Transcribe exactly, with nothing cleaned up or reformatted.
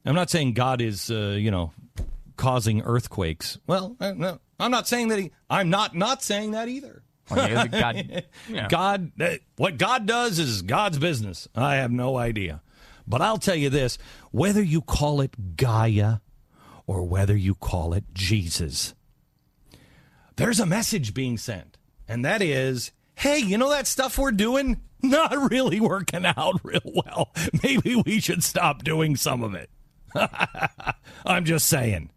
I'm not saying God is, uh, you know, causing earthquakes. Well, uh, no, I'm not saying that he, I'm not not saying that either. Okay, God, yeah. God, uh, what God does is God's business. I have no idea. But I'll tell you this, whether you call it Gaia or whether you call it Jesus, there's a message being sent. And that is, hey, you know that stuff we're doing? Not really working out real well. Maybe we should stop doing some of it. I'm just saying.